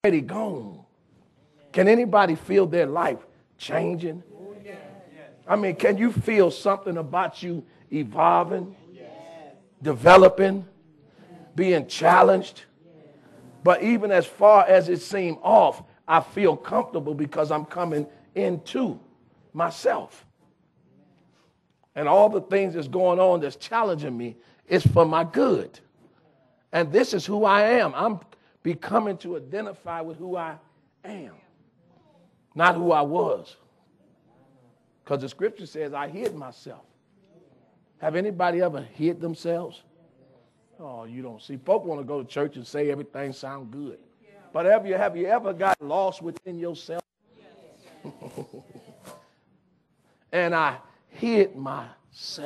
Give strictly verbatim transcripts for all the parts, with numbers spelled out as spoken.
already gone. Can anybody feel their life changing? I mean, can you feel something about you evolving, developing, being challenged? But even as far as it seemed off, I feel comfortable because I'm coming into myself. And all the things that's going on that's challenging me is for my good. And this is who I am. I'm becoming to identify with who I am, not who I was. Because the scripture says I hid myself. Have anybody ever hid themselves? Oh, you don't see. Folk want to go to church and say everything sounds good. But have you, have you ever got lost within yourself? And I hid myself.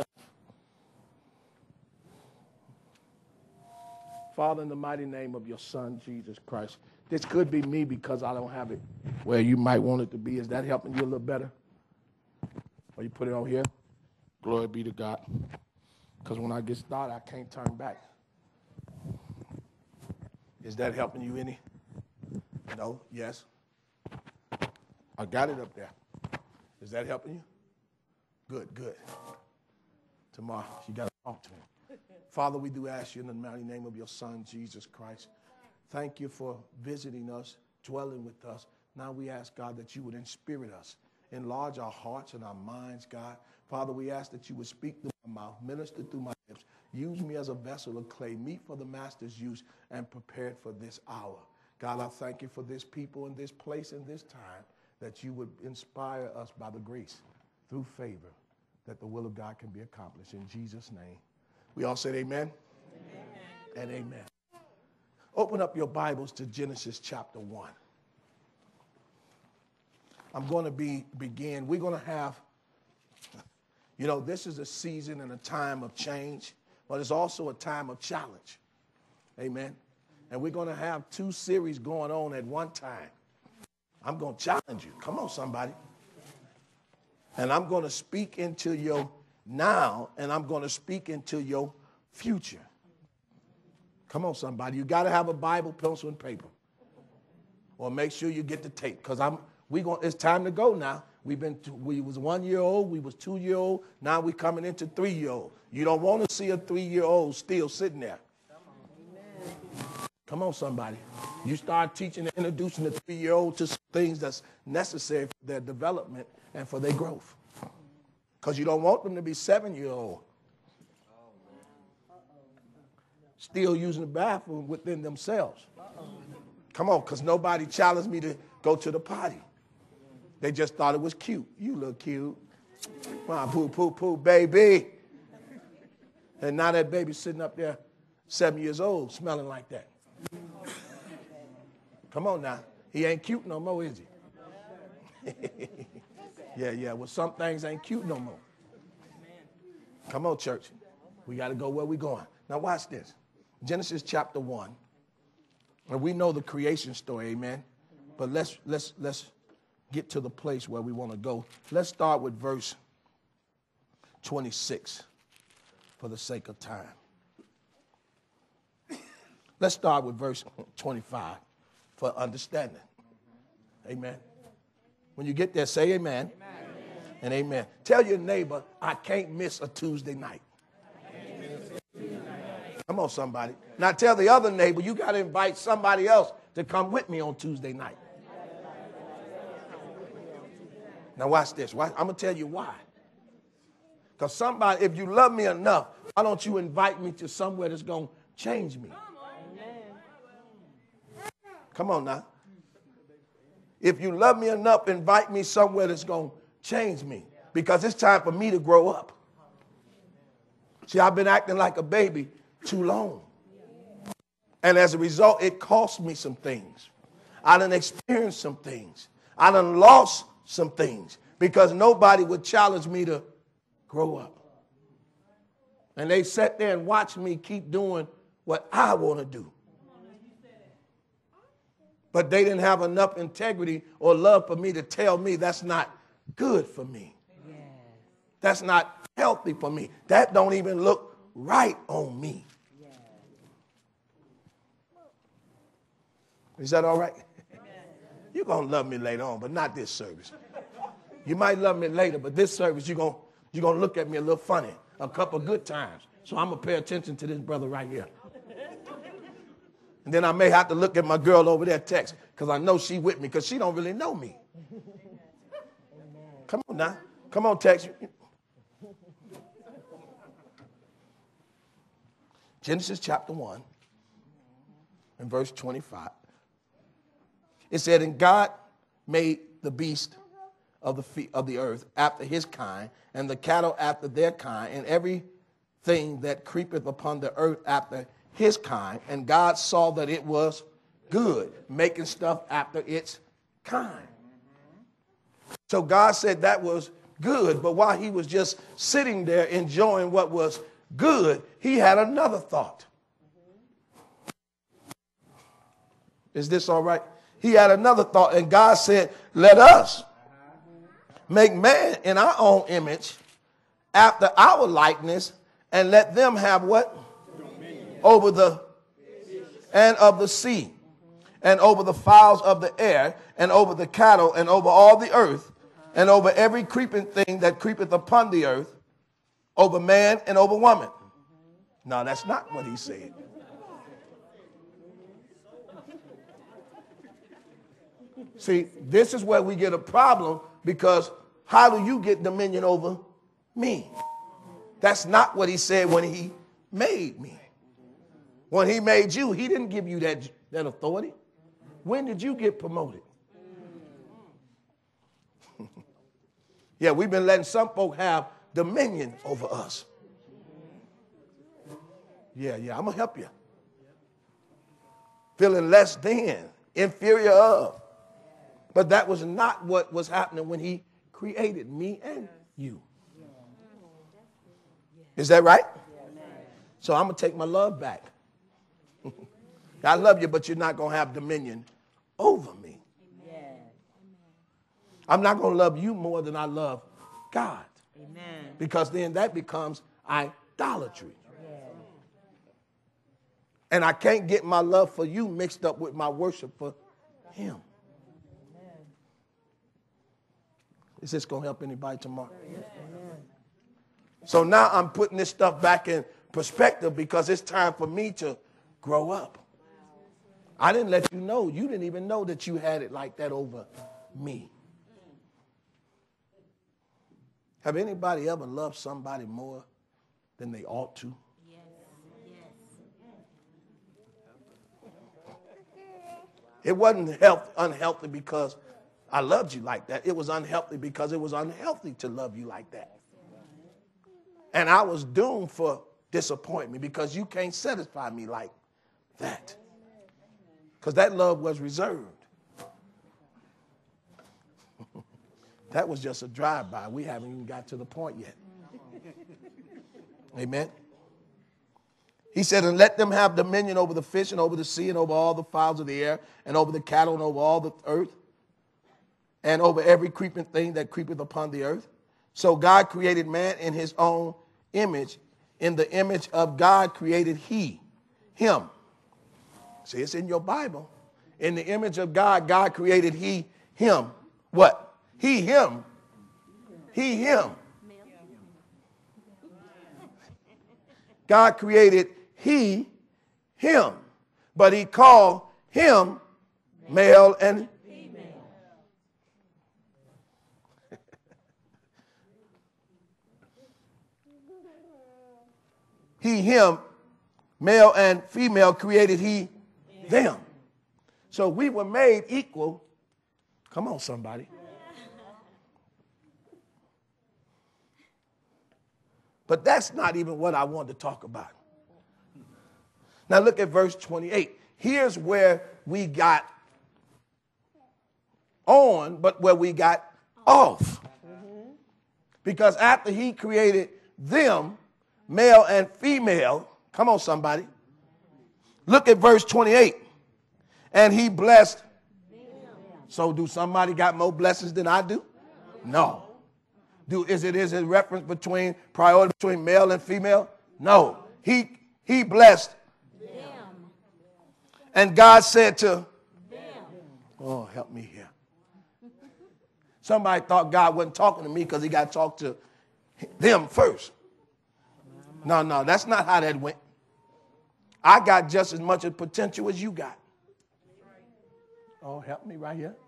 Father, in the mighty name of your son, Jesus Christ, this could be me because I don't have it where you might want it to be. Is that helping you a little better? Or you put it on here? Glory be to God. Because when I get started, I can't turn back. Is that helping you any? No? Yes? I got it up there. Is that helping you? Good, good. Tomorrow, you got to talk to him. Father, we do ask you in the mighty name of your son, Jesus Christ. Thank you for visiting us, dwelling with us. Now we ask, God, that you would inspirit us, enlarge our hearts and our minds, God. Father, we ask that you would speak through my mouth, minister through my lips, use me as a vessel of clay, meet for the master's use, and prepared for this hour. God, I thank you for this people in this place and this time, that you would inspire us by the grace, through favor, that the will of God can be accomplished. In Jesus' name. We all said amen? Amen. And amen. Open up your Bibles to Genesis chapter one. I'm going to be begin. We're going to have, you know, this is a season and a time of change, but it's also a time of challenge. Amen. And we're going to have two series going on at one time. I'm going to challenge you. Come on, somebody. And I'm going to speak into your now, and I'm going to speak into your future. Come on, somebody. You got to have a Bible, pencil, and paper. Or make sure you get the tape, because I'm we going it's time to go now. We've been to, we was one year old, we was two year old, now we're coming into three year old. You don't want to see a three year old still sitting there. Come on, somebody. You start teaching and introducing the three year old to some things that's necessary for their development and for their growth. Because you don't want them to be seven-year-old, still using the bathroom within themselves. Come on, because nobody challenged me to go to the potty. They just thought it was cute. You look cute. Come on, poo, poo, poo, baby. And now that baby's sitting up there, seven years old, smelling like that. Come on now. He ain't cute no more, is he? Yeah, yeah. Well, some things ain't cute no more. Come on, church. We got to go where we're going. Now, watch this. Genesis chapter one. And we know the creation story, amen. But let's let's let's get to the place where we want to go. Let's start with verse twenty-six for the sake of time. Let's start with verse twenty-five for understanding. Amen. When you get there, say amen, amen. And amen. Tell your neighbor, I can't miss a Tuesday night. Come on, somebody. Now tell the other neighbor, you got to invite somebody else to come with me on Tuesday night. Now watch this. I'm going to tell you why. Because somebody, if you love me enough, why don't you invite me to somewhere that's going to change me? Come on now. If you love me enough, invite me somewhere that's going to change me. Because it's time for me to grow up. See, I've been acting like a baby too long. And as a result, it cost me some things. I done experienced some things. I done lost some things because nobody would challenge me to grow up. And they sat there and watched me keep doing what I want to do. But they didn't have enough integrity or love for me to tell me that's not good for me. Yes. That's not healthy for me. That don't even look right on me. Yes. Is that all right? you're going to love me later on, but not this service. You might love me later, but this service, you're going you're gonna look at me a little funny a couple good times. So I'm going to pay attention to this brother right here. And then I may have to look at my girl over there text because I know she with me because she don't really know me. Come on now. Come on, text. Genesis chapter one and verse twenty-five. It said, and God made the beast of the fe- of the earth after his kind, and the cattle after their kind, and everything that creepeth upon the earth after his kind. And God saw that it was good, making stuff after its kind. So God said that was good, but while he was just sitting there enjoying what was good, he had another thought. Is this all right? He had another thought, and God said, let us make man in our own image, after our likeness, and let them have what? Dominion. Over the and of the sea, and over the fowls of the air, and over the cattle, and over all the earth, and over every creeping thing that creepeth upon the earth, over man and over woman. No, that's not what he said. See, this is where we get a problem, because how do you get dominion over me? That's not what he said when he made me. When he made you, he didn't give you that, that authority. When did you get promoted? Yeah, we've been letting some folk have dominion over us. Yeah, yeah, I'm going to help you. Feeling less than, inferior of. But that was not what was happening when he created me and you. Is that right? So I'm going to take my love back. I love you, but you're not going to have dominion over me. I'm not going to love you more than I love God. Because then that becomes idolatry. And I can't get my love for you mixed up with my worship for him. Is this going to help anybody tomorrow? So now I'm putting this stuff back in perspective, because it's time for me to grow up. I didn't let you know. You didn't even know that you had it like that over me. Have anybody ever loved somebody more than they ought to? Yes. Yes. It wasn't health, unhealthy because I loved you like that. It was unhealthy because it was unhealthy to love you like that. And I was doomed for disappointment because you can't satisfy me like that. Because that love was reserved. That was just a drive-by. We haven't even got to the point yet. Amen. He said, and let them have dominion over the fish and over the sea and over all the fowls of the air and over the cattle and over all the earth and over every creeping thing that creepeth upon the earth. So God created man in his own image. In the image of God created he, him. See, it's in your Bible. In the image of God, God created he, him. What? He, him. He, him. God created he, him. But he called him male and female. He, him, male and female created he, them. So we were made equal. Come on, somebody. But that's not even what I wanted to talk about. Now look at verse twenty-eight. Here's where we got on, but where we got off. Because after he created them, male and female, come on, somebody. Look at verse twenty-eight. And he blessed. So do somebody got more blessings than I do? No. Do is it is it a reference between priority between male and female? No. He he blessed them. And God said to them. Oh, help me here. Somebody thought God wasn't talking to me because he got to talk to them first. No, no, that's not how that went. I got just as much of potential as you got. Oh, help me right here.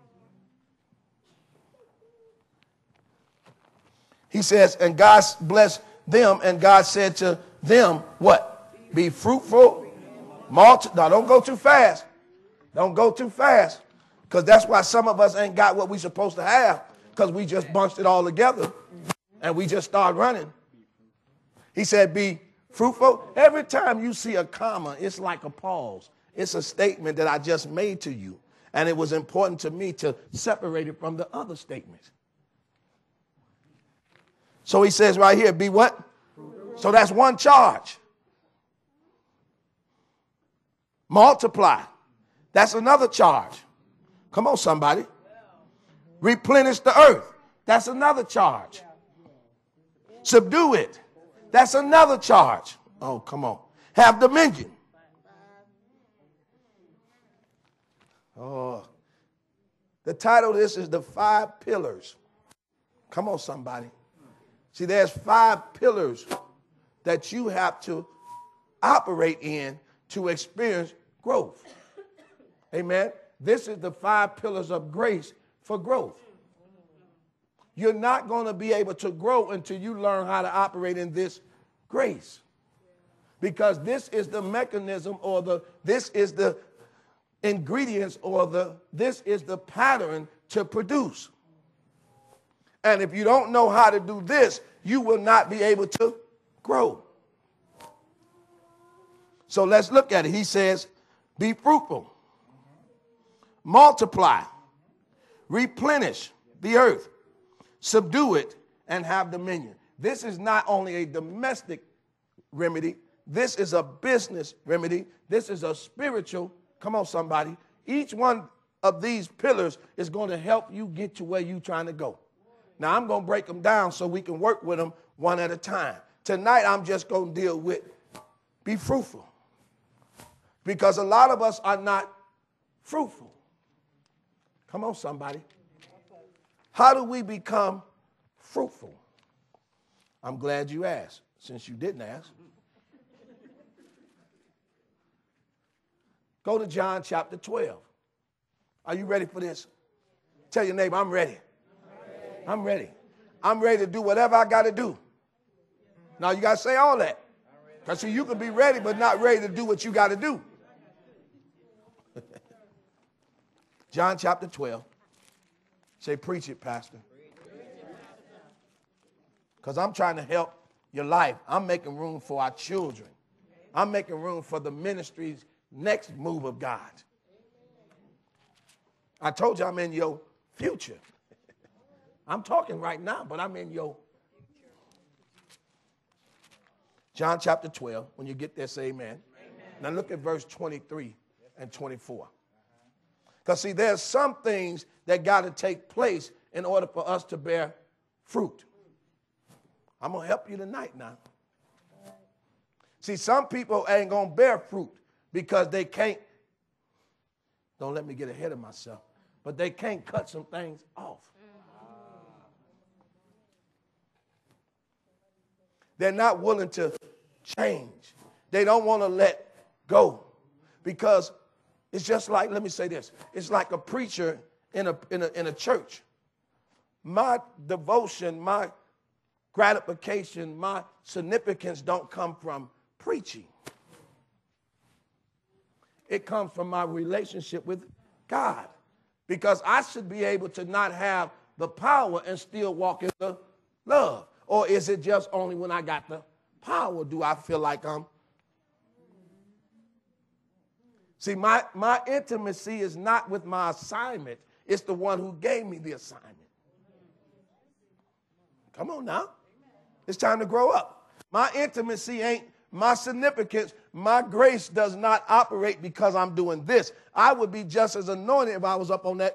He says, and God blessed them, and God said to them, what? Be fruitful. Multi- no, don't go too fast. Don't go too fast. Because that's why some of us ain't got what we supposed to have. Because we just bunched it all together. And we just start running. He said, be fruitful. Every time you see a comma, it's like a pause. It's a statement that I just made to you. And it was important to me to separate it from the other statements. So he says right here, be what? So that's one charge. Multiply. That's another charge. Come on, somebody. Replenish the earth. That's another charge. Subdue it. That's another charge. Oh, come on. Have dominion. Oh, the title of this is The Five Pillars. Come on, somebody. See, there's five pillars that you have to operate in to experience growth. Amen. This is the five pillars of grace for growth. You're not going to be able to grow until you learn how to operate in this grace. Because this is the mechanism, or the this is the ingredients, or the this is the pattern to produce. And if you don't know how to do this, you will not be able to grow. So let's look at it. He says, be fruitful, multiply, replenish the earth, subdue it, and have dominion. This is not only a domestic remedy. This is a business remedy. This is a spiritual. Come on, somebody. Each one of these pillars is going to help you get to where you're trying to go. Now, I'm going to break them down so we can work with them one at a time. Tonight, I'm just going to deal with be fruitful. Because a lot of us are not fruitful. Come on, somebody. How do we become fruitful? I'm glad you asked, since you didn't ask. Go to John chapter twelve. Are you ready for this? Tell your neighbor, I'm ready. I'm ready. I'm ready to do whatever I got to do. Now, you got to say all that. Because, see, you can be ready but not ready to do what you got to do. John chapter twelve. Say, preach it, Pastor. Because I'm trying to help your life. I'm making room for our children. I'm making room for the ministry's next move of God. I told you I'm in your future. I'm talking right now, but I'm in your John chapter twelve. When you get there, say amen. Amen. Now look at verse twenty-three and twenty-four. Because, see, there's some things that got to take place in order for us to bear fruit. I'm going to help you tonight now. See, some people ain't going to bear fruit because they can't, don't let me get ahead of myself, but they can't cut some things off. They're not willing to change. They don't want to let go because it's just like, let me say this, it's like a preacher in a, in a, in a church. My devotion, my gratification, my significance don't come from preaching. It comes from my relationship with God, because I should be able to not have the power and still walk in the love. Or is it just only when I got the power do I feel like I'm? See, my, my intimacy is not with my assignment. It's the one who gave me the assignment. Come on now. It's time to grow up. My intimacy ain't my significance. My grace does not operate because I'm doing this. I would be just as anointed if I was up on that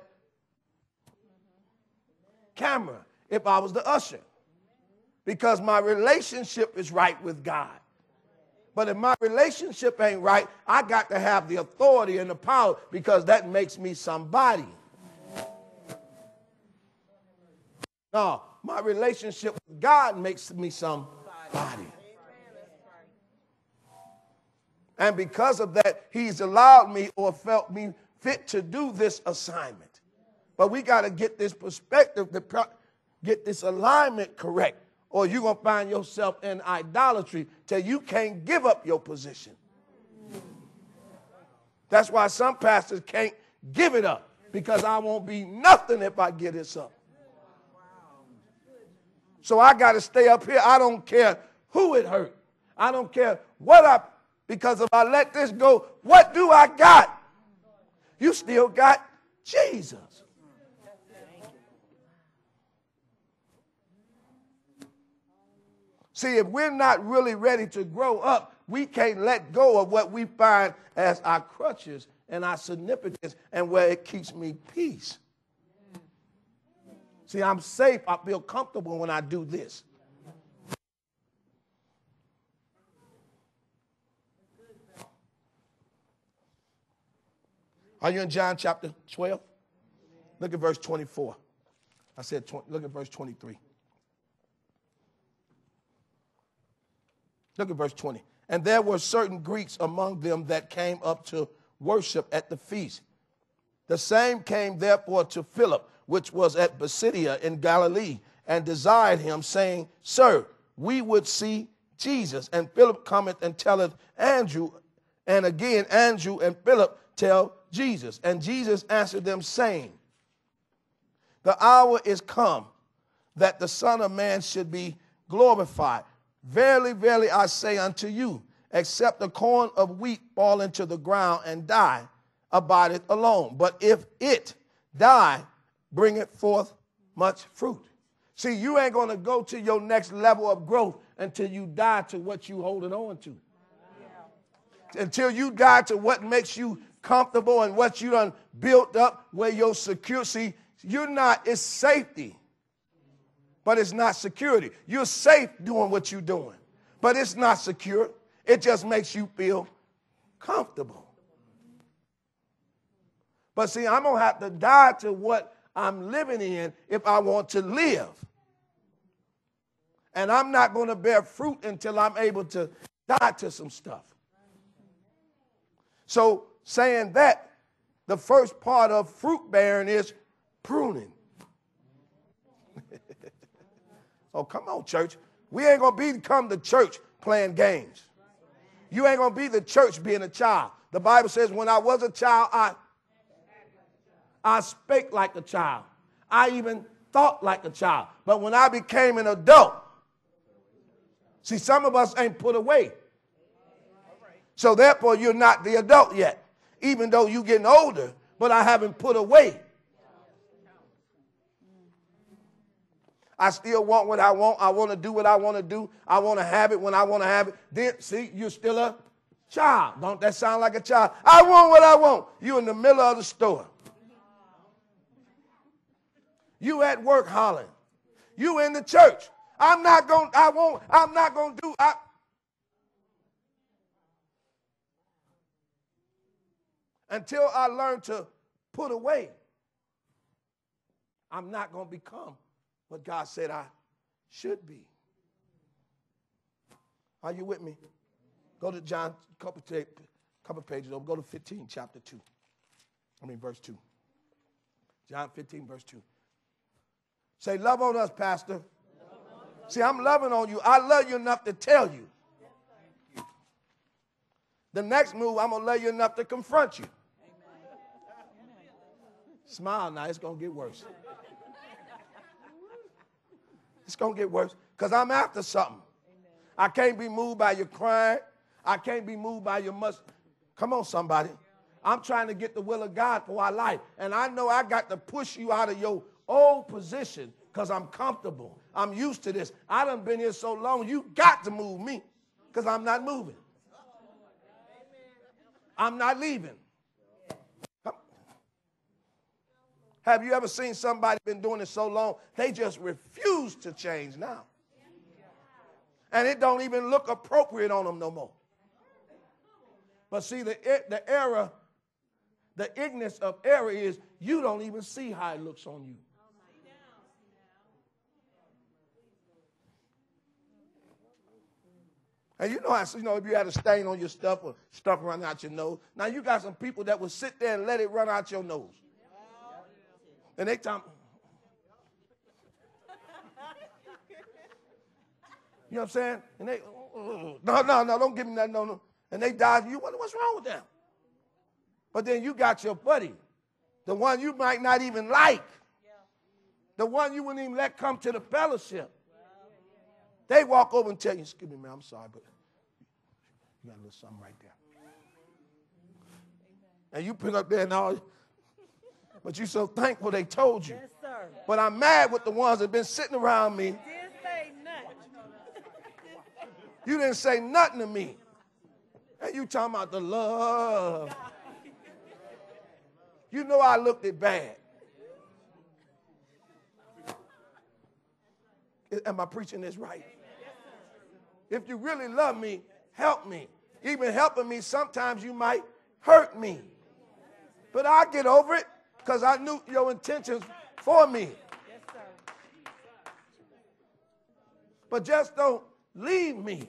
camera, if I was the usher. Because my relationship is right with God. But if my relationship ain't right, I got to have the authority and the power, because that makes me somebody. No, my relationship with God makes me somebody. And because of that, he's allowed me or felt me fit to do this assignment. But we got to get this perspective, to get this alignment correct, or you're going to find yourself in idolatry till you can't give up your position. That's why some pastors can't give it up, because I won't be nothing if I give this up. So I got to stay up here. I don't care who it hurt. I don't care what I, because if I let this go, what do I got? You still got Jesus. See, if we're not really ready to grow up, we can't let go of what we find as our crutches and our significance and where it keeps me peace. See, I'm safe. I feel comfortable when I do this. Are you in John chapter twelve? Look at verse twenty-four. I said, look at verse twenty-three. Look at verse twenty. And there were certain Greeks among them that came up to worship at the feast. The same came therefore to Philip, which was at Bethsaida in Galilee, and desired him, saying, Sir, we would see Jesus. And Philip cometh and telleth Andrew, and again Andrew and Philip tell Jesus. And Jesus answered them, saying, The hour is come that the Son of Man should be glorified. Verily, verily, I say unto you, except the corn of wheat fall into the ground and die, abideth alone. But if it die, bringeth forth much fruit. See, you ain't going to go to your next level of growth until you die to what you holding on to. Yeah. Until you die to what makes you comfortable and what you done built up, where your security. See, you're not, it's safety, but it's not security. You're safe doing what you're doing, but it's not secure. It just makes you feel comfortable. But see, I'm going to have to die to what I'm living in if I want to live. And I'm not going to bear fruit until I'm able to die to some stuff. So saying that, the first part of fruit bearing is pruning. Oh, come on, church. We ain't going to become the church playing games. You ain't going to be the church being a child. The Bible says when I was a child, I, I spake like a child. I even thought like a child. But when I became an adult, see, some of us ain't put away. So therefore, you're not the adult yet, even though you're getting older, but I haven't put away. I still want what I want. I want to do what I want to do. I want to have it when I want to have it. Then, see, you're still a child. Don't that sound like a child? I want what I want. You're in the middle of the store. You at work hollering. You in the church. I'm not going, I won't, I'm not going to do, I. Until I learn to put away, I'm not going to become what God said I should be. Are you with me? Go to John, couple, couple pages over. Go to fifteen, chapter two. I mean, verse two. John fifteen, verse two. Say, love on us, Pastor. See, I'm loving on you. I love you enough to tell you. The next move, I'm going to love you enough to confront you. Smile now. It's going to get worse. It's going to get worse because I'm after something. I can't be moved by your crying. I can't be moved by your must. Come on, somebody. I'm trying to get the will of God for our life. And I know I got to push you out of your old position because I'm comfortable. I'm used to this. I done been here so long, you got to move me because I'm not moving. I'm not leaving. Have you ever seen somebody been doing it so long, they just refuse to change now? And it don't even look appropriate on them no more. But see, the, the error, the ignorance of error is you don't even see how it looks on you. And you know how, you know, if you had a stain on your stuff or stuff running out your nose, now you got some people that will sit there and let it run out your nose. And they tell me, you know what I'm saying? And they, no, no, no, don't give me that, no, no. And they die. You wonder what's wrong with them. But then you got your buddy, the one you might not even like, the one you wouldn't even let come to the fellowship. They walk over and tell you, excuse me, man, I'm sorry, but you got a little something right there. And you put up there and all, but you're so thankful they told you. Yes, sir. But I'm mad with the ones that have been sitting around me. Didn't say nothing. You didn't say nothing to me. And you talking about the love. You know I looked it bad. Am I preaching this right? If you really love me, help me. Even helping me, sometimes you might hurt me. But I'll get over it because I knew your intentions for me. Yes, sir. But just don't leave me.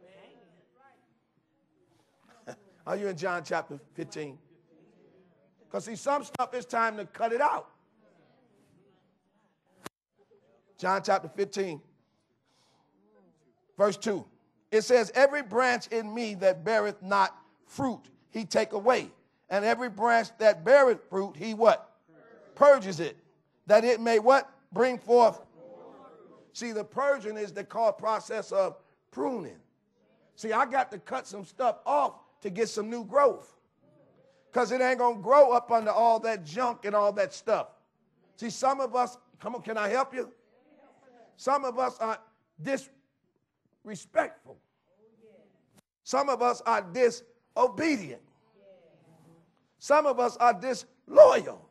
Are you in John chapter fifteen? Because see, some stuff it's time to cut it out. John chapter fifteen, verse two. It says, every branch in me that beareth not fruit, he take away. And every branch that beareth fruit, he what? Purges it. That it may what? Bring forth. See, the purging is the called process of pruning. See, I got to cut some stuff off to get some new growth. Because it ain't going to grow up under all that junk and all that stuff. See, some of us, come on, can I help you? Some of us are disrespectful. Some of us are disobedient. Some of us are disloyal.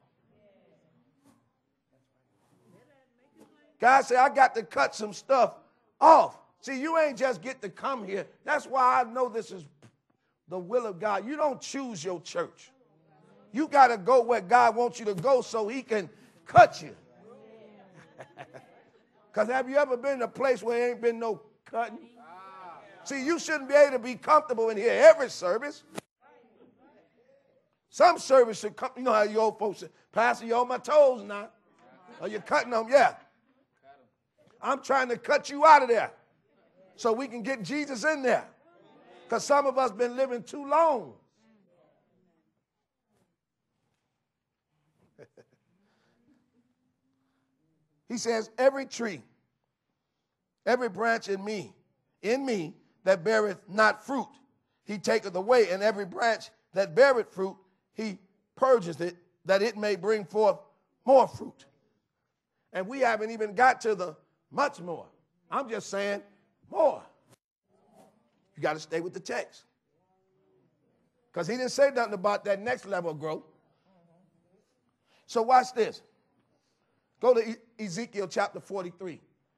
God said, I got to cut some stuff off. See, you ain't just get to come here. That's why I know this is the will of God. You don't choose your church. You got to go where God wants you to go so he can cut you. Because have you ever been in a place where there ain't been no cutting? See, you shouldn't be able to be comfortable in here every service. Some service should come, you know how you old folks say, Pastor, you on my toes now. Are you cutting them? Yeah. I'm trying to cut you out of there so we can get Jesus in there. Because some of us been living too long. He says, every tree, every branch in me, in me that beareth not fruit, he taketh away, and every branch that beareth fruit, he purges it, that it may bring forth more fruit. And we haven't even got to the much more. I'm just saying more. You got to stay with the text. Because he didn't say nothing about that next level of growth. So watch this. Go to Ezekiel chapter forty-three.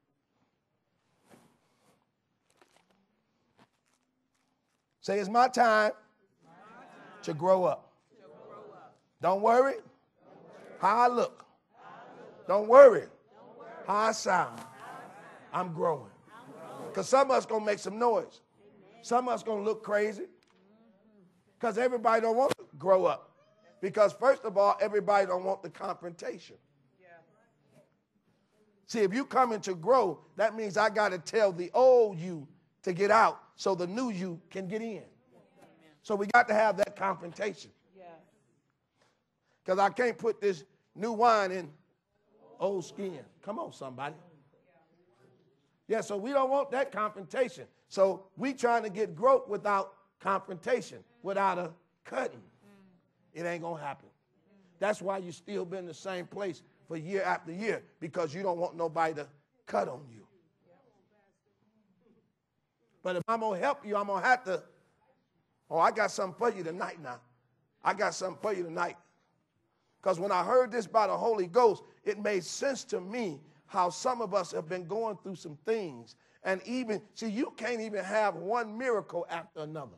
Say, it's my time, my time to, grow up. to grow up. Don't worry, Don't worry. how I look. How I look. Don't, worry. Don't worry how I sound. How I sound. I'm growing. Because some of us going to make some noise. Some of us going to look crazy. Because everybody don't want to grow up. Because first of all, everybody don't want the confrontation. See, if you coming to grow, that means I got to tell the old you to get out so the new you can get in. So we got to have that confrontation. Because I can't put this new wine in old skin. Come on, somebody. Yeah, so we don't want that confrontation. So we trying to get growth without confrontation, without a cutting. It ain't going to happen. That's why you still been in the same place for year after year, because you don't want nobody to cut on you. But if I'm going to help you, I'm going to have to, oh, I got something for you tonight now. I got something for you tonight. Because when I heard this by the Holy Ghost, it made sense to me how some of us have been going through some things. And even, see, you can't even have one miracle after another.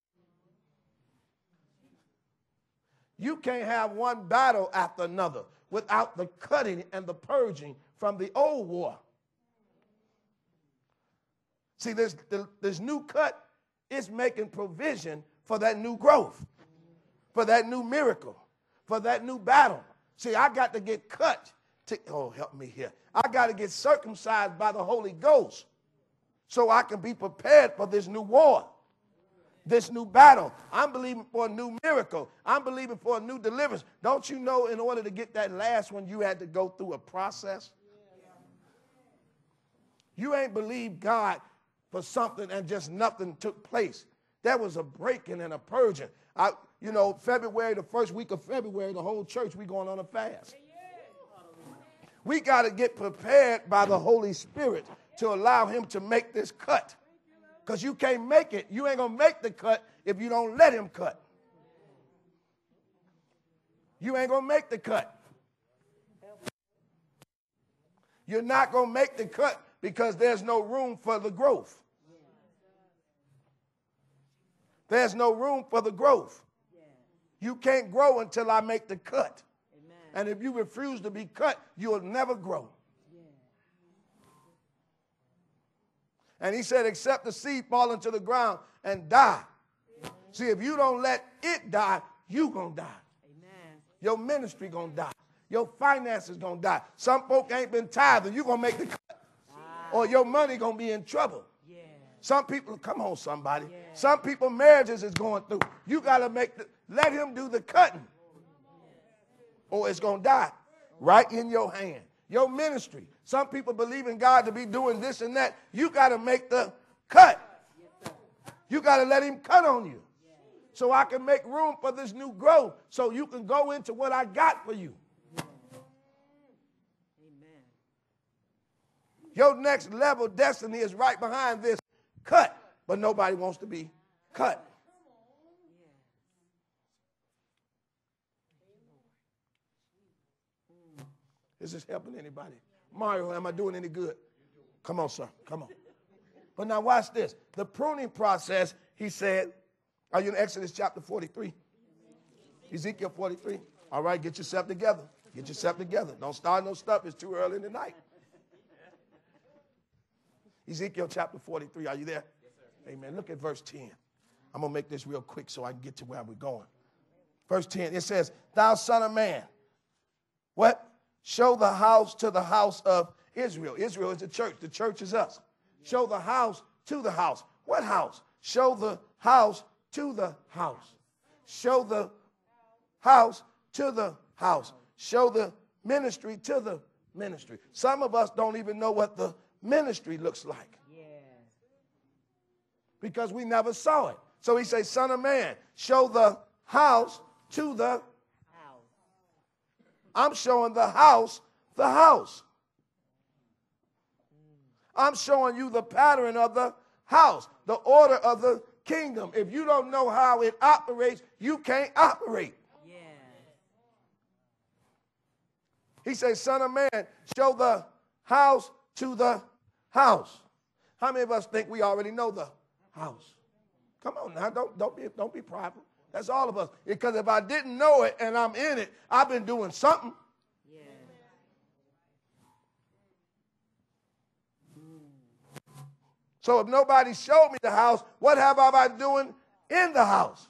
You can't have one battle after another without the cutting and the purging from the old war. See, there's, there's new cut it's making provision for that new growth, for that new miracle, for that new battle. See, I got to get cut. To, oh, help me here. I got to get circumcised by the Holy Ghost so I can be prepared for this new war, this new battle. I'm believing for a new miracle. I'm believing for a new deliverance. Don't you know in order to get that last one, you had to go through a process? You ain't believed God for something and just nothing took place. There was a breaking and a purging. I, you know, February, the first week of February, the whole church, we going on a fast. We got to get prepared by the Holy Spirit to allow him to make this cut. Because you can't make it. You ain't going to make the cut if you don't let him cut. You ain't going to make the cut. You're not going to make the cut because there's no room for the growth. There's no room for the growth. You can't grow until I make the cut. And if you refuse to be cut, you'll never grow. And he said, except the seed fall into the ground and die. See, if you don't let it die, you going to die. Amen. Your ministry going to die. Your finances going to die. Some folk ain't been tithing. You're going to make the cut. Ah. Or your money going to be in trouble. Yeah. Some people, come on, somebody. Yeah. Some people, marriages is going through. You got to make the, let him do the cutting. Or it's going to die right in your hand. Your ministry. Some people believe in God to be doing this and that. You got to make the cut. You got to let him cut on you. So I can make room for this new growth. So you can go into what I got for you. Amen. Your next level destiny is right behind this cut. But nobody wants to be cut. Is this helping anybody? Mario, am I doing any good? Come on, sir. Come on. But now watch this. The pruning process, he said, are you in Exodus chapter forty-three? Ezekiel forty-three. All right, get yourself together. Get yourself together. Don't start no stuff. It's too early in the night. Ezekiel chapter forty-three. Are you there? Yes, sir. Amen. Look at verse ten. I'm going to make this real quick so I can get to where we're going. Verse ten, it says, thou son of man, what? Show the house to the house of Israel. Israel is the church. The church is us. Show the house to the house. What house? Show the house to the house. Show the house to the house. Show the ministry to the ministry. Some of us don't even know what the ministry looks like. Yeah. Because we never saw it. So he says, son of man, show the house to the I'm showing the house, the house. I'm showing you the pattern of the house, the order of the kingdom. If you don't know how it operates, you can't operate. Yeah. He says, son of man, show the house to the house. How many of us think we already know the house? Come on now, don't, don't be, don't be prideful. That's all of us. Because if I didn't know it and I'm in it, I've been doing something. Yeah. So if nobody showed me the house, what have I been doing in the house?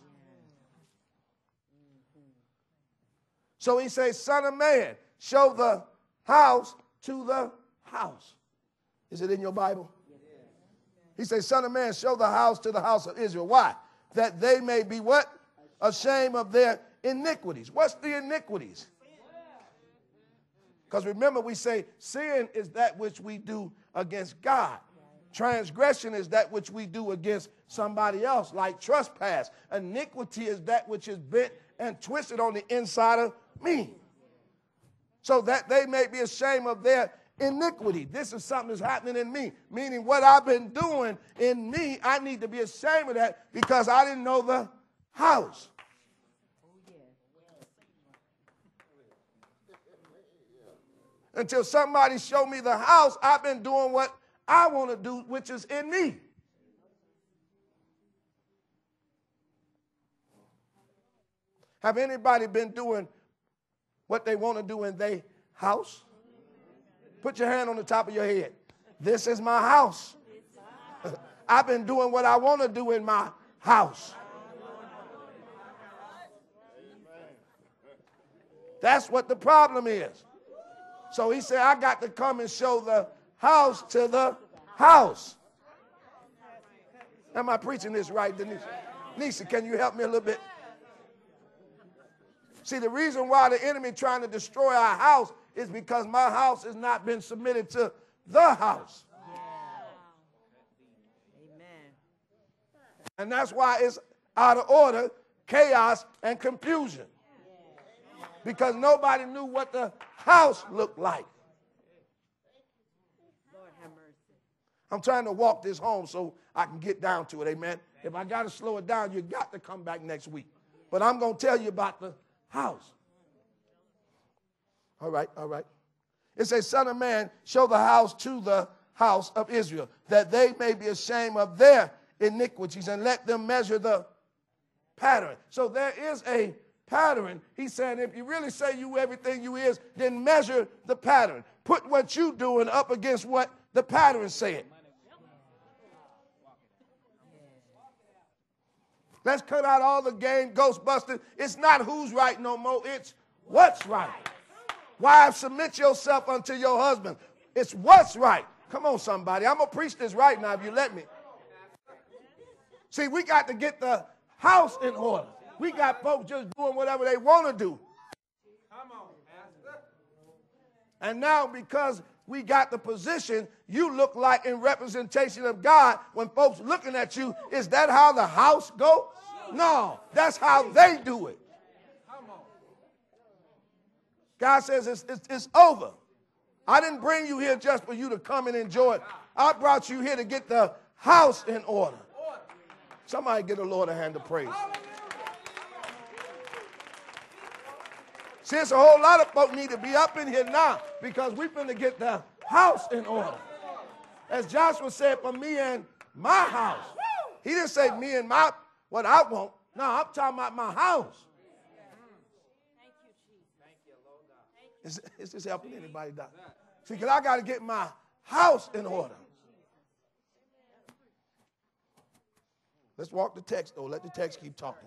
So he says, son of man, show the house to the house. Is it in your Bible? He says, son of man, show the house to the house of Israel. Why? That they may be what? Ashamed of their iniquities. What's the iniquities? Because remember, we say sin is that which we do against God. Transgression is that which we do against somebody else, like trespass. Iniquity is that which is bent and twisted on the inside of me. So that they may be ashamed of their iniquity. This is something that's happening in me, meaning what I've been doing in me, I need to be ashamed of that because I didn't know the house. Until somebody showed me the house, I've been doing what I want to do, which is in me. Have anybody been doing what they want to do in their house? Put your hand on the top of your head. This is my house. I've been doing what I want to do in my house. That's what the problem is. So he said, I got to come and show the house to the house. Am I preaching this right, Denise? Nisa, can you help me a little bit? See, the reason why the enemy trying to destroy our house is because my house has not been submitted to the house. Amen. And that's why it's out of order, chaos, and confusion. Because nobody knew what the house looked like. Lord have mercy. I'm trying to walk this home so I can get down to it, amen. If I got to slow it down, you got to come back next week. But I'm going to tell you about the house. All right, all right. It says, Son of man, show the house to the house of Israel, that they may be ashamed of their iniquities, and let them measure the pattern. So there is a pattern. He's saying, if you really say you everything you is, then measure the pattern. Put what you doing up against what the pattern said. Let's cut out all the game, Ghostbusters. It's not who's right no more. It's what's right. Wives, submit yourself unto your husband. It's what's right. Come on, somebody. I'm going to preach this right now if you let me. See, we got to get the house in order. We got folks just doing whatever they want to do. And now because we got the position, you look like in representation of God. When folks looking at you, is that how the house go? No, that's how they do it. God says it's, it's, it's over. I didn't bring you here just for you to come and enjoy it. I brought you here to get the house in order. Somebody give the Lord a hand of praise. See, it's a whole lot of folk need to be up in here now because we're going to get the house in order. As Joshua said, for me and my house. He didn't say me and my, what I want. No, I'm talking about my house. Is, is this helping anybody, Doc? See, because I got to get my house in order. Let's walk the text, though. Let the text keep talking.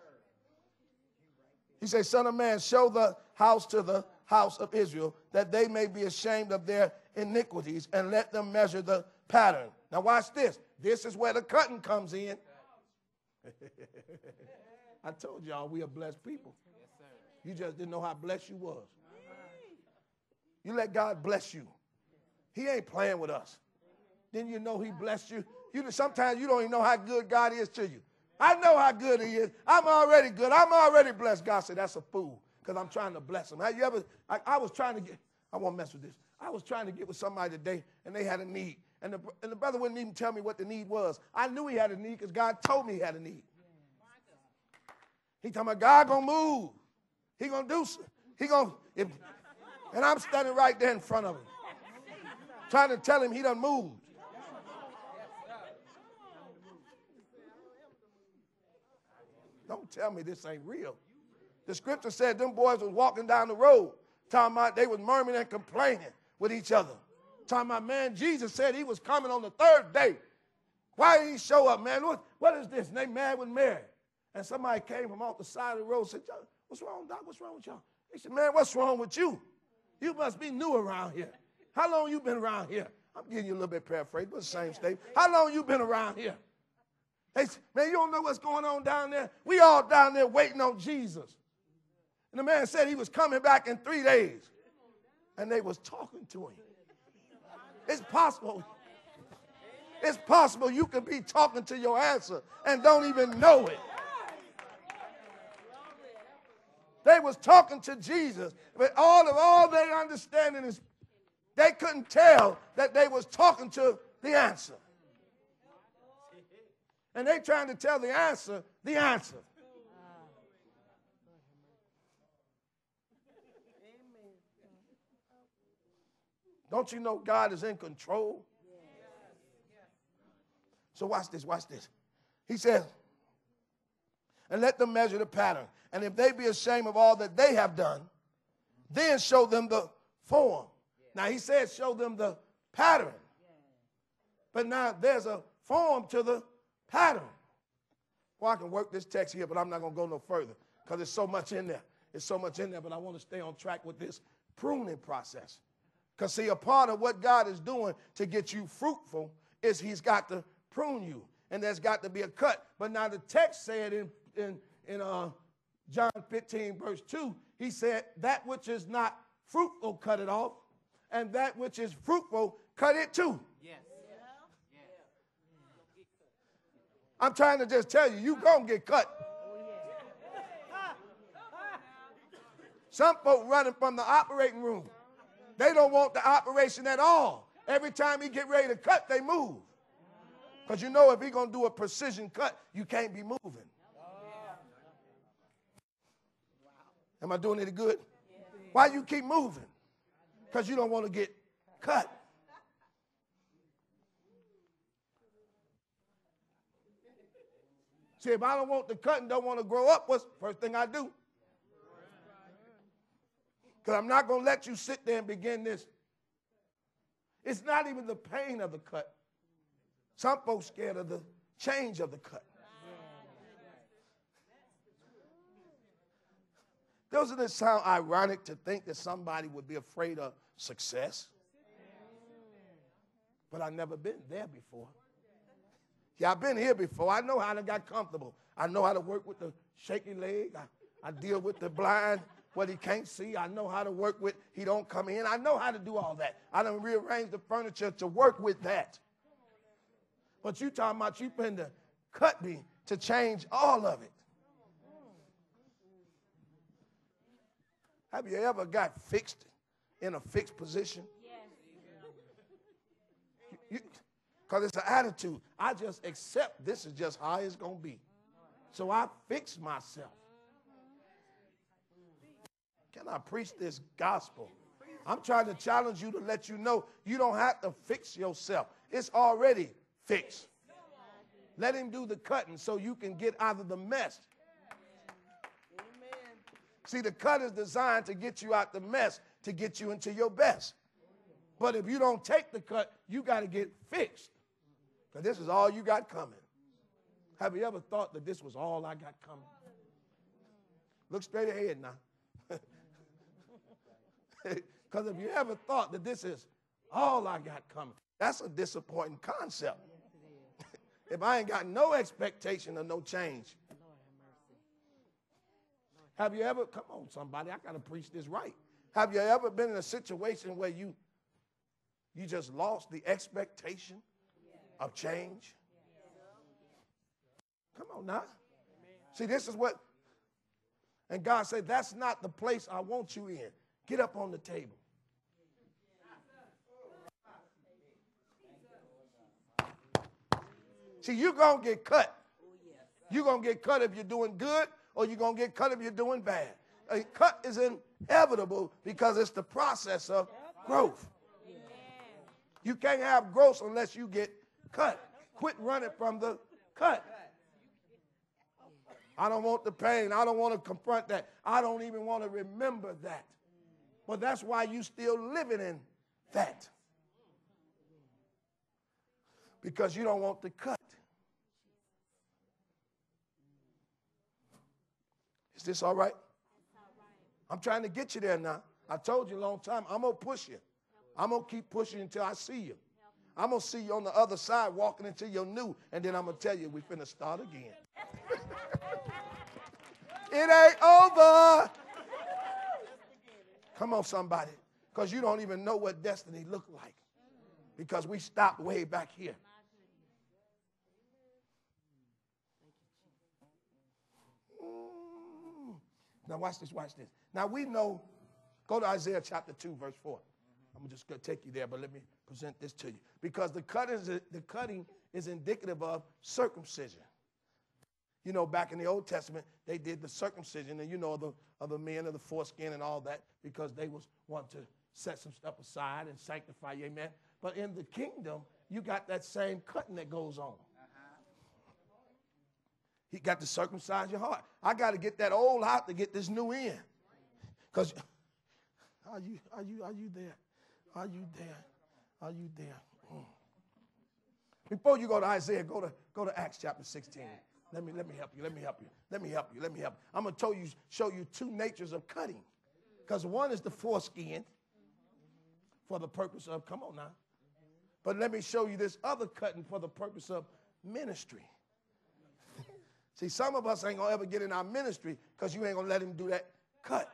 He says, Son of man, show the house to the house of Israel, that they may be ashamed of their iniquities, and let them measure the pattern. Now watch this. This is where the cutting comes in. I told y'all we are blessed people. You just didn't know how blessed you was. You let God bless you. He ain't playing with us. Didn't you know he blessed you? You sometimes you don't even know how good God is to you. I know how good he is. I'm already good. I'm already blessed. God said, that's a fool because I'm trying to bless him. Have you ever, I, I was trying to get, I won't mess with this. I was trying to get with somebody today and they had a need. And the, and the brother wouldn't even tell me what the need was. I knew he had a need because God told me he had a need. He talking about God going to move. He going to do something. He going to, and I'm standing right there in front of him, trying to tell him he done moved. Don't tell me this ain't real. The scripture said them boys was walking down the road, talking about they was murmuring and complaining with each other. Talking about, man, Jesus said he was coming on the third day. Why did he show up, man? What, what is this? And they mad with Mary. And somebody came from off the side of the road and said, what's wrong, Doc? What's wrong with y'all? He said, man, what's wrong with you? You must be new around here. How long you been around here? I'm giving you a little bit paraphrase, but the same statement. How long you been around here? They said, man, you don't know what's going on down there? We all down there waiting on Jesus. And the man said he was coming back in three days. And they was talking to him. It's possible. It's possible you could be talking to your answer and don't even know it. They was talking to Jesus, but all of all their understanding is they couldn't tell that they was talking to the answer. And they trying to tell the answer the answer. Don't you know God is in control? So watch this, watch this. He says, and let them measure the pattern. And if they be ashamed of all that they have done, then show them the form. Now he said show them the pattern. But now there's a conform to the pattern. Well, I can work this text here, but I'm not going to go no further because there's so much in there. There's so much in there, but I want to stay on track with this pruning process. Because, see, a part of what God is doing to get you fruitful is he's got to prune you, and there's got to be a cut. But now the text said in, in, in uh, John fifteen, verse two, he said, that which is not fruitful, cut it off, and that which is fruitful, cut it too. Yes. I'm trying to just tell you, you're going to get cut. Some folk running from the operating room. They don't want the operation at all. Every time he get ready to cut, they move. Because you know if he's going to do a precision cut, you can't be moving. Am I doing it good? Why you keep moving? Because you don't want to get cut. See, if I don't want to cut and don't want to grow up, what's the first thing I do? Because I'm not going to let you sit there and begin this. It's not even the pain of the cut. Some folks scared of the change of the cut. Doesn't it sound ironic to think that somebody would be afraid of success? But I've never been there before. Yeah, I've been here before. I know how to get comfortable. I know how to work with the shaky leg. I, I deal with the blind, what he can't see. I know how to work with he don't come in. I know how to do all that. I done rearrange the furniture to work with that. But you talking about you been to cut me to change all of it. Have you ever got fixed in a fixed position? Yes. Because it's an attitude. I just accept this is just how it's going to be. So I fix myself. Can I preach this gospel? I'm trying to challenge you to let you know you don't have to fix yourself. It's already fixed. Let him do the cutting so you can get out of the mess. Amen. See, the cut is designed to get you out the mess, to get you into your best. But if you don't take the cut, you got to get fixed. Because this is all you got coming. Have you ever thought that this was all I got coming? Look straight ahead now. Because if you ever thought that this is all I got coming, that's a disappointing concept. If I ain't got no expectation of no change. Have you ever, come on somebody, I got to preach this right. Have you ever been in a situation where you, you just lost the expectation of change? Come on now. See, this is what, and God said, that's not the place I want you in. Get up on the table. See, you're going to get cut. You're going to get cut if you're doing good, or you're going to get cut if you're doing bad. A cut is inevitable because it's the process of growth. You can't have growth unless you get cut. Quit running from the cut. I don't want the pain. I don't want to confront that. I don't even want to remember that. But that's why you still living in that. Because you don't want the cut. Is this all right? I'm trying to get you there now. I told you a long time, I'm going to push you. I'm going to keep pushing until I see you. I'm going to see you on the other side walking into your new, and then I'm going to tell you we finna start again. It ain't over. Come on, somebody. Because you don't even know what destiny looked like. Because we stopped way back here. Mm. Now watch this, watch this. Now we know, go to Isaiah chapter two, verse four. I'm just going to take you there, but let me present this to you. Because the cutting, is, the cutting is indicative of circumcision. You know, back in the Old Testament, they did the circumcision, and you know, the, of the men of the foreskin and all that, because they was want to set some stuff aside and sanctify you, amen. But in the kingdom, you got that same cutting that goes on. He got to circumcise your heart. I got to get that old out to get this new in. Because are you, are you, are you there? Are you there? Are you there? Mm. Before you go to Isaiah, go to, go to Acts chapter sixteen. Let me, let me help you. Let me help you. Let me help you. Let me help you. I'm going to show you, show you two natures of cutting. Because one is the foreskin for the purpose of, come on now. But let me show you this other cutting for the purpose of ministry. See, some of us ain't going to ever get in our ministry because you ain't going to let him do that cut.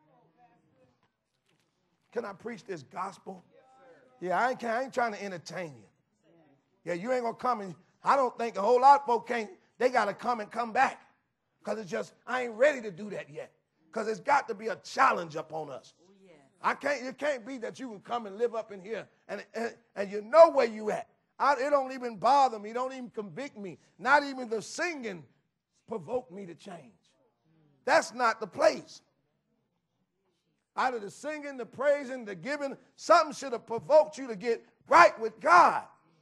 Can I preach this gospel? Yeah, I ain't, I ain't trying to entertain you. Yeah, you ain't going to come and I don't think a whole lot of folk can't. They got to come and come back because it's just, I ain't ready to do that yet because it's got to be a challenge upon us. Oh, yeah. I can't, it can't be that you can come and live up in here and, and, and you know where you at. I, it don't even bother me. It don't even convict me. Not even the singing provoked me to change. That's not the place. Out of the singing, the praising, the giving, something should have provoked you to get right with God.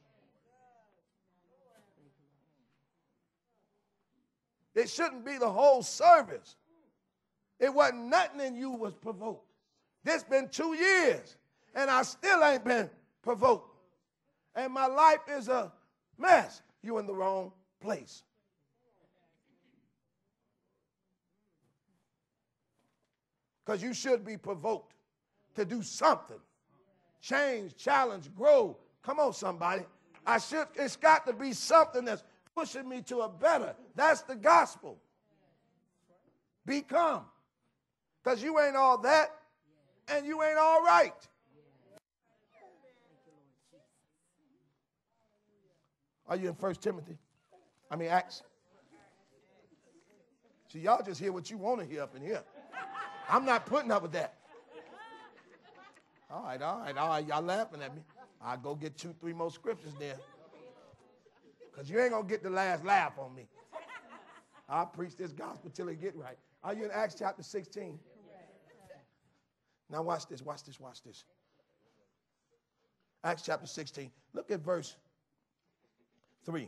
It shouldn't be the whole service. It wasn't nothing in you was provoked. This been two years, and I still ain't been provoked. And my life is a mess. You in the wrong place. Because you should be provoked to do something. Change, challenge, grow. Come on, somebody. I should. It's got to be something that's pushing me to a better. That's the gospel. Become. Because you ain't all that, and you ain't all right. Are you in First Timothy? I mean, Acts. See, y'all just hear what you want to hear up in here. I'm not putting up with that. All right, all right, all right. Y'all laughing at me. I'll go get two, three more scriptures there. Because you ain't going to get the last laugh on me. I'll preach this gospel till it get right. Are you in Acts chapter sixteen? Now watch this, watch this, watch this. Acts chapter sixteen. Look at verse three.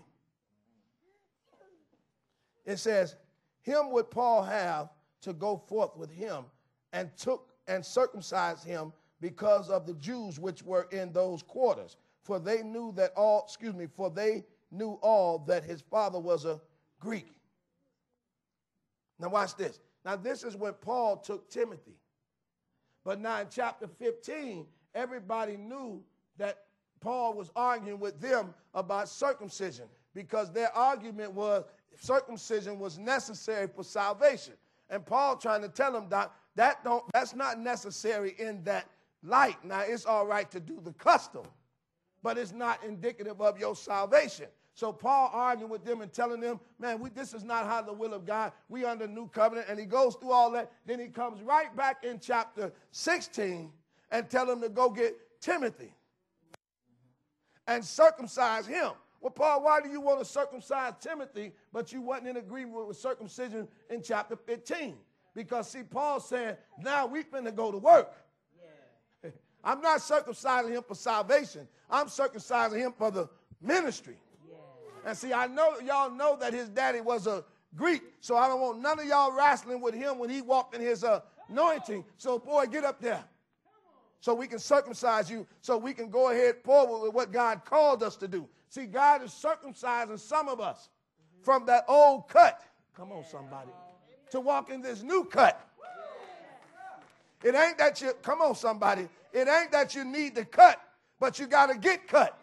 It says, him would Paul have to go forth with him and took and circumcised him because of the Jews which were in those quarters. For they knew that all, excuse me, for they knew all that his father was a Greek. Now watch this. Now this is when Paul took Timothy. But now in chapter fifteen, everybody knew that Paul was arguing with them about circumcision because their argument was circumcision was necessary for salvation. And Paul trying to tell them that, that don't, that's not necessary in that light. Now it's all right to do the custom, but it's not indicative of your salvation. So Paul arguing with them and telling them, man, we, this is not how the will of God. We under new covenant. And he goes through all that. Then he comes right back in chapter sixteen and tell them to go get Timothy and circumcise him. Well, Paul, why do you want to circumcise Timothy, but you wasn't in agreement with circumcision in chapter fifteen? Because, see, Paul's saying, now we finna go to work. Yeah. I'm not circumcising him for salvation. I'm circumcising him for the ministry. And see, I know y'all know that his daddy was a Greek, so I don't want none of y'all wrestling with him when he walked in his uh, anointing. So, boy, get up there so we can circumcise you, so we can go ahead forward with what God called us to do. See, God is circumcising some of us from that old cut, come on, somebody, to walk in this new cut. It ain't that you, come on, somebody, it ain't that you need to cut, but you got to get cut.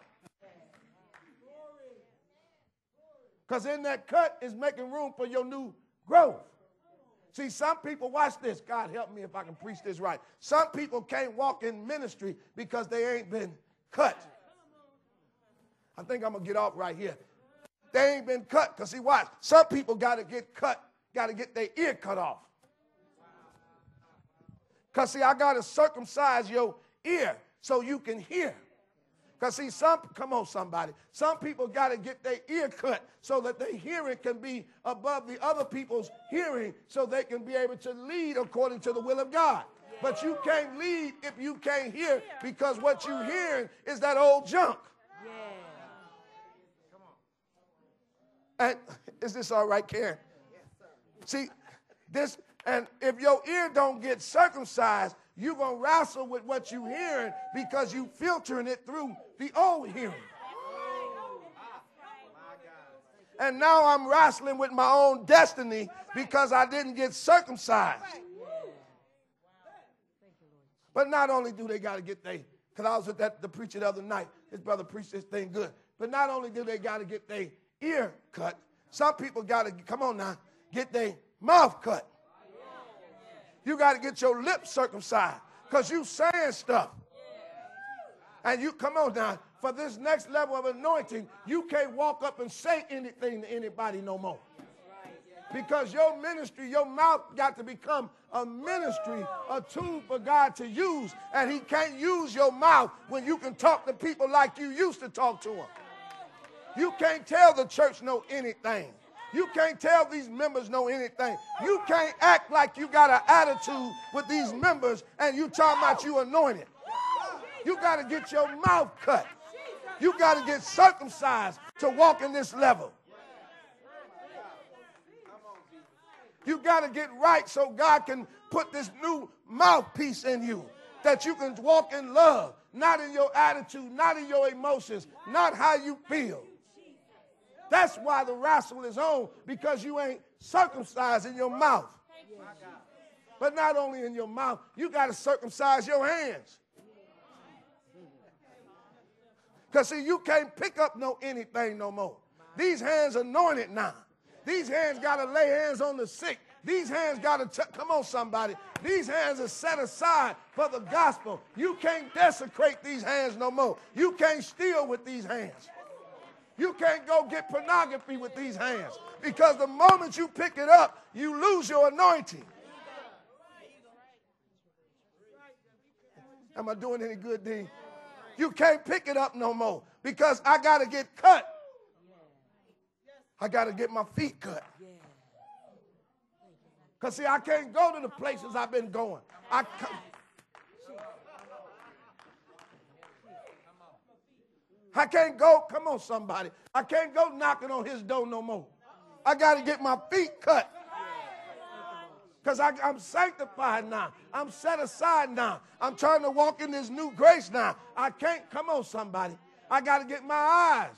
Because in that cut is making room for your new growth. See, some people, watch this. God help me if I can preach this right. Some people can't walk in ministry because they ain't been cut. I think I'm going to get off right here. They ain't been cut because, see, watch. Some people got to get cut, got to get their ear cut off. Because, see, I got to circumcise your ear so you can hear. Because, see, some, come on, somebody. Some people got to get their ear cut so that their hearing can be above the other people's hearing so they can be able to lead according to the will of God. But you can't lead if you can't hear because what you're hearing is that old junk. And is this all right, Karen? See, this, and if your ear don't get circumcised, you're going to wrestle with what you're hearing because you filtering it through the old hearing. And now I'm wrestling with my own destiny because I didn't get circumcised. But not only do they got to get their, because I was with that, the preacher the other night, his brother preached this thing good. But not only do they got to get their ear cut, some people got to, come on now, get their mouth cut. You got to get your lips circumcised because you saying stuff. And you, come on now, for this next level of anointing, you can't walk up and say anything to anybody no more. Because your ministry, your mouth got to become a ministry, a tool for God to use. And he can't use your mouth when you can talk to people like you used to talk to them. You can't tell the church know anything. You can't tell these members know anything. You can't act like you got an attitude with these members and you talking about you anointed. You got to get your mouth cut. You got to get circumcised to walk in this level. You got to get right so God can put this new mouthpiece in you that you can walk in love, not in your attitude, not in your emotions, not how you feel. That's why the wrestle is on, because you ain't circumcised in your mouth. But not only in your mouth, you got to circumcise your hands. Because, see, you can't pick up no anything no more. These hands anointed now. These hands got to lay hands on the sick. These hands got to, come on, somebody. These hands are set aside for the gospel. You can't desecrate these hands no more. You can't steal with these hands. You can't go get pornography with these hands. Because the moment you pick it up, you lose your anointing. Am I doing any good, Dean? You can't pick it up no more because I got to get cut. I got to get my feet cut. Because, see, I can't go to the places I've been going. I can't. I can't go, come on, somebody. I can't go knocking on his door no more. I got to get my feet cut. Because I'm sanctified now. I'm set aside now. I'm trying to walk in this new grace now. I can't, come on, somebody. I got to get my eyes.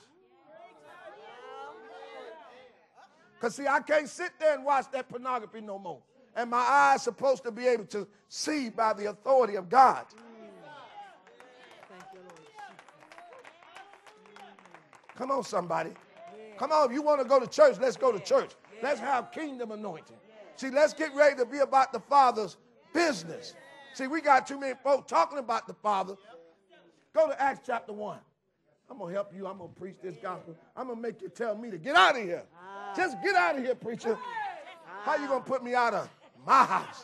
Because, see, I can't sit there and watch that pornography no more. And my eyes supposed to be able to see by the authority of God. Come on, somebody. Come on, if you want to go to church, let's go to church. Let's have kingdom anointing. See, let's get ready to be about the Father's business. See, we got too many folks talking about the Father. Go to Acts chapter one. I'm going to help you. I'm going to preach this gospel. I'm going to make you tell me to get out of here. Just get out of here, preacher. How you going to put me out of my house?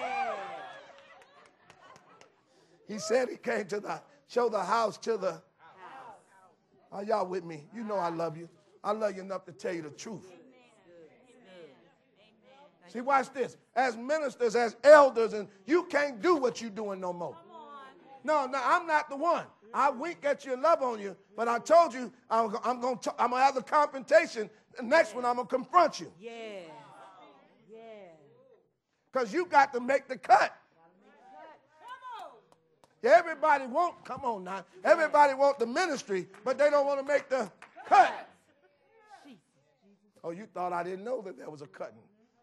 He said he came to the, show the house to the, are y'all with me? You know I love you. I love you enough to tell you the truth. See, watch this. As ministers, as elders, and you can't do what you're doing no more. No, no, I'm not the one. I wink at you and love on you, but I told you I'm, I'm going to I'm gonna have the confrontation. The next one, I'm going to confront you. Yeah. Yeah. Because you got to make the cut. Everybody want, come on now, everybody want the ministry, but they don't want to make the cut. Oh, you thought I didn't know that there was a cutting.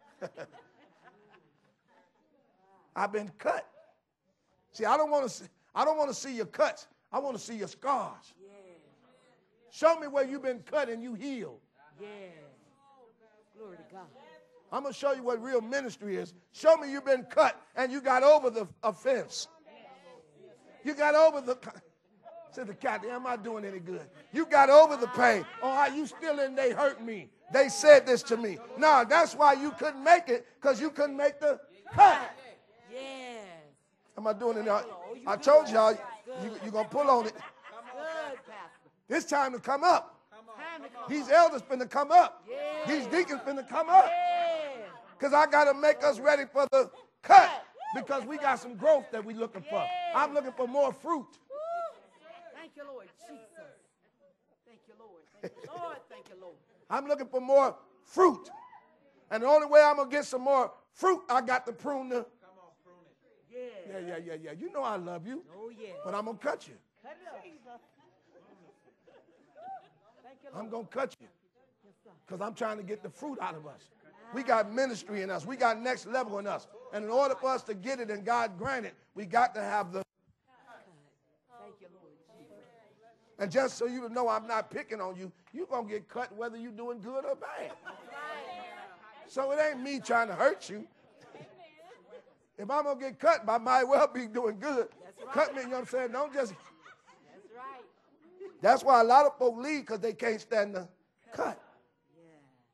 I've been cut. See, I don't want to see, I don't want to see your cuts. I want to see your scars. Yeah. Show me where you've been cut and you healed. Yeah. Glory to God. I'm going to show you what real ministry is. Show me you've been cut and you got over the offense. You got over the, said the cat, am I doing any good? You got over the pain. Oh, are you still in? They hurt me. They said this to me. No, that's why you couldn't make it, because you couldn't make the cut. Yes. Am I doing it now? I told y'all, you, you're going to pull on it. It's time to come up. These elders finna come up. These deacons finna come up. Because I got to make us ready for the cut. Because we got some growth that we're looking for. I'm looking for more fruit. Thank you, Lord Jesus. Thank you, Lord. Thank you, Lord. Thank you, Lord. I'm looking for more fruit. And the only way I'm going to get some more fruit, I got to prune the. Come on, prune it. Yeah. Yeah, yeah, yeah, yeah. You know I love you. Oh, yeah. But I'm going to cut you. Cut it up. Thank you, Lord. I'm going to cut you. Yes, Because I'm trying to get the fruit out of us. We got ministry in us. We got next level in us. And in order for us to get it and God grant it, we got to have the. Thank you, Lord Jesus. And just so you know I'm not picking on you, you're going to get cut whether you're doing good or bad. So it ain't me trying to hurt you. If I'm going to get cut, I might well be doing good. Right. Cut me, you know what I'm saying? Don't just. That's right. That's why a lot of folks leave because they can't stand the cut. Yeah.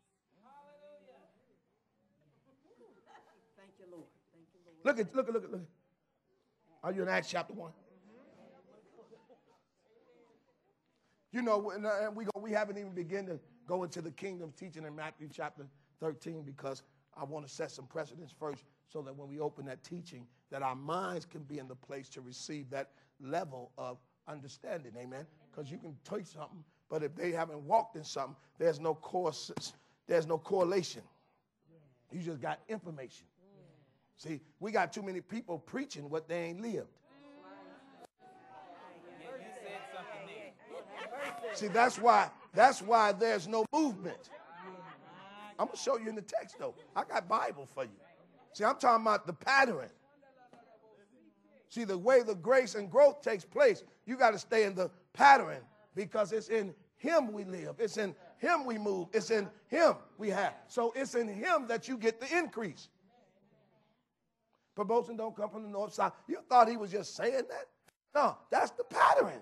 Thank you, Lord. Thank you, Lord. Look at, look at, look at, look at. Are you in Acts chapter one? You know, and, uh, and we go, we haven't even begun to go into the kingdom teaching in Matthew chapter thirteen because I want to set some precedents first so that when we open that teaching, that our minds can be in the place to receive that level of understanding, amen? Because you can teach something, but if they haven't walked in something, there's no course, there's no correlation. You just got information. See, we got too many people preaching what they ain't lived. See, that's why, that's why there's no movement. I'm going to show you in the text, though. I got Bible for you. See, I'm talking about the pattern. See, the way the grace and growth takes place, you got to stay in the pattern because it's in him we live. It's in him we move. It's in him we have. So it's in him that you get the increase. Promotion don't come from the north side. You thought he was just saying that? No, that's the pattern.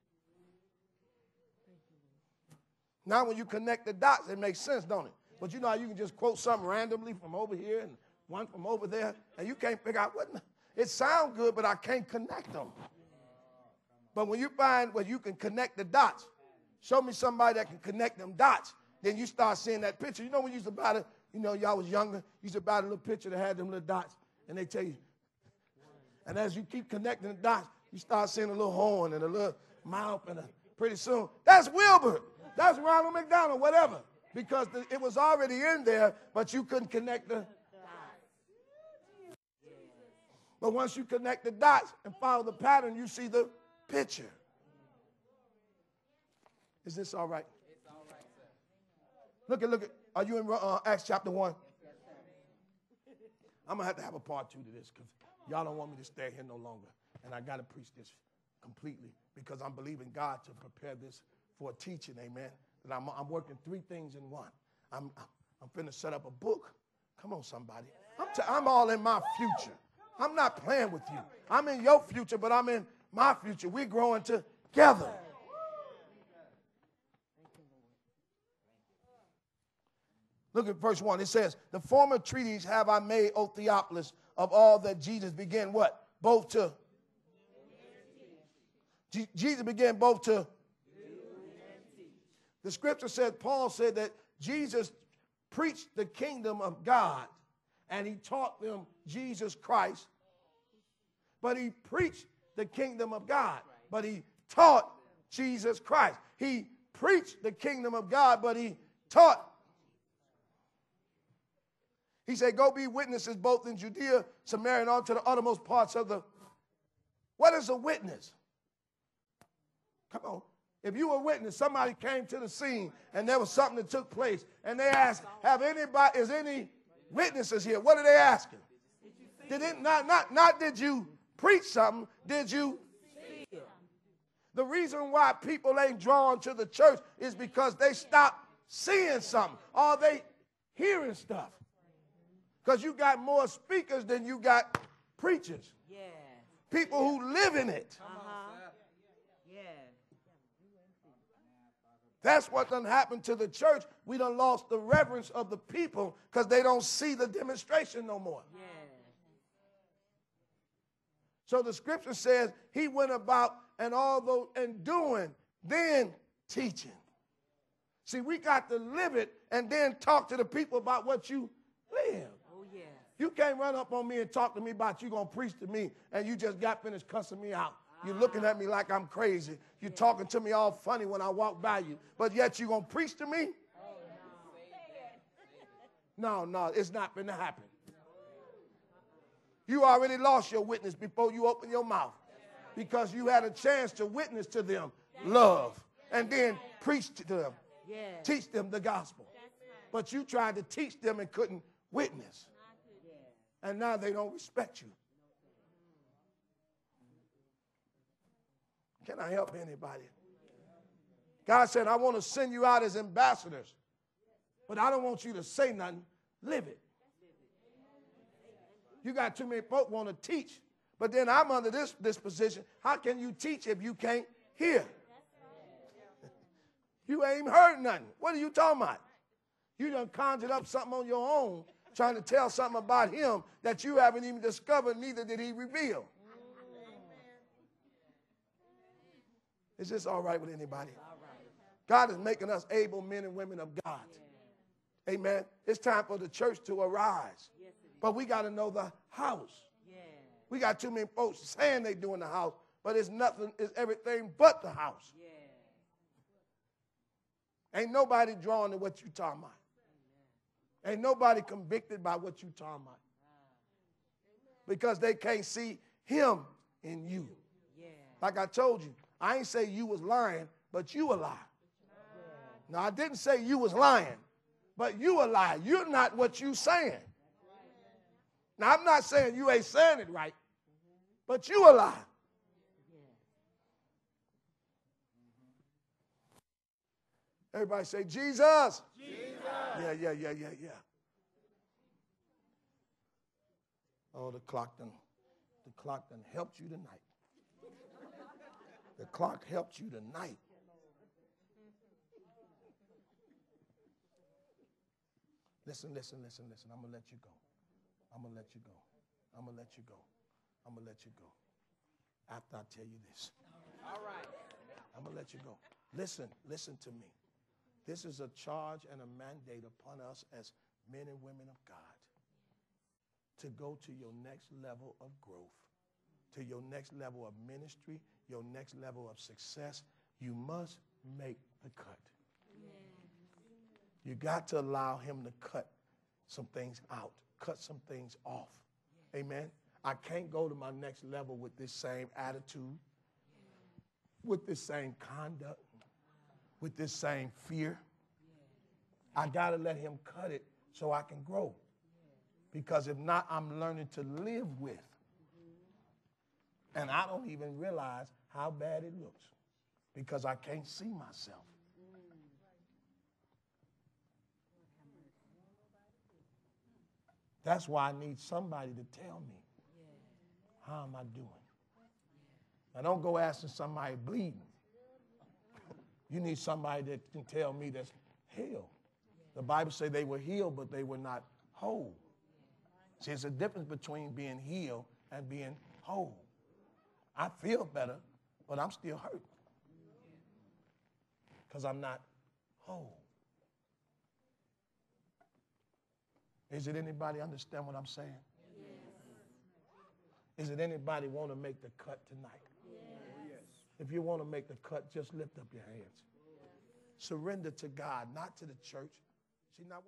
Now when you connect the dots, it makes sense, don't it? But you know how you can just quote something randomly from over here and one from over there, and you can't figure out what. It sounds good, but I can't connect them. But when you find where you can connect the dots, show me somebody that can connect them dots, then you start seeing that picture. You know when you used to buy the, you know, y'all was younger, you used to buy the little picture that had them little dots, and they tell you. And as you keep connecting the dots, you start seeing a little horn and a little mouth, and a, pretty soon, that's Wilbur. That's Ronald McDonald, whatever. Because the, it was already in there, but you couldn't connect the. But once you connect the dots and follow the pattern, you see the picture. Is this all right? It's all right, sir. Look at, look at. Are you in uh, Acts chapter one? I'm going to have to have a part two to this because y'all don't want me to stay here no longer. And I got to preach this completely because I'm believing God to prepare this for a teaching, amen. And I'm, I'm working three things in one. I'm, I'm finna set up a book. Come on, somebody. I'm, t- I'm all in my future. I'm not playing with you. I'm in your future, but I'm in my future. We're growing together. Look at verse one. It says, the former treaties have I made, O Theophilus, of all that Jesus began what? Both to. G- Jesus began both to. The scripture said, Paul said that Jesus preached the kingdom of God and he taught them Jesus Christ. But he preached the kingdom of God, but he taught Jesus Christ. He preached the kingdom of God, but he taught. He said, go be witnesses both in Judea, Samaria, and on to the uttermost parts of the. What is a witness? Come on. If you were a witness, somebody came to the scene and there was something that took place and they asked, have anybody, is any witnesses here? What are they asking? Did it not, not, not did you preach something, did you see it? The reason why people ain't drawn to the church is because they stop seeing something or they hearing stuff. Because you got more speakers than you got preachers. Yeah. People who live in it. Uh-huh. Yeah. That's what done happened to the church. We done lost the reverence of the people because they don't see the demonstration no more. Yeah. So the scripture says he went about and although and doing, then teaching. See, we got to live it and then talk to the people about what you live. Oh, yeah. You can't run up on me and talk to me about you going to preach to me and you just got finished cussing me out. You're looking at me like I'm crazy. You're talking to me all funny when I walk by you. But yet you're going to preach to me? No, no, it's not going to happen. You already lost your witness before you open your mouth because you had a chance to witness to them love and then preach to them Yes. Teach them the gospel. But you tried to teach them and couldn't witness. And now they don't respect you. Can I help anybody? God said, I want to send you out as ambassadors, but I don't want you to say nothing. Live it. You got too many folk want to teach, but then I'm under this disposition. How can you teach if you can't hear? You ain't even heard nothing. What are you talking about? You done conjured up something on your own, trying to tell something about him that you haven't even discovered, neither did he reveal. Is this all right with anybody? God is making us able men and women of God. Amen. It's time for the church to arise. But we got to know the house. We got too many folks saying they doing the house, but it's nothing, it's everything but the house. Ain't nobody drawn to what you talking about. Ain't nobody convicted by what you talking about. Because they can't see him in you. Like I told you, I ain't say you was lying, but you a lie. Now, I didn't say you was lying, but you a lie. You're not what you saying. Now, I'm not saying you ain't saying it right, but you a lie. Everybody say, Jesus. Jesus. Yeah, yeah, yeah, yeah, yeah. Oh, the clock done, the clock done helped you tonight. The clock helped you tonight. Listen, listen, listen, listen. I'm going to let you go. I'm going to let you go. I'm going to let you go. I'm going to let you go. After I tell you this. All right. I'm going to let you go. Listen, listen to me. This is a charge and a mandate upon us as men and women of God to go to your next level of growth, to your next level of ministry, your next level of success. You must make the cut. You got to allow him to cut some things out, cut some things off. Amen. I can't go to my next level with this same attitude, with this same conduct, with this same fear. I got to let him cut it so I can grow. Because if not, I'm learning to live with. And I don't even realize how bad it looks because I can't see myself. That's why I need somebody to tell me, how am I doing? I don't go asking somebody bleeding. You need somebody that can tell me that's healed. The Bible says they were healed, but they were not whole. See, there's a difference between being healed and being whole. I feel better, but I'm still hurt because I'm not whole. Is it anybody understand what I'm saying? Yes. Is it anybody want to make the cut tonight? Yes. If you want to make the cut, just lift up your hands. Yes. Surrender to God, not to the church. See, now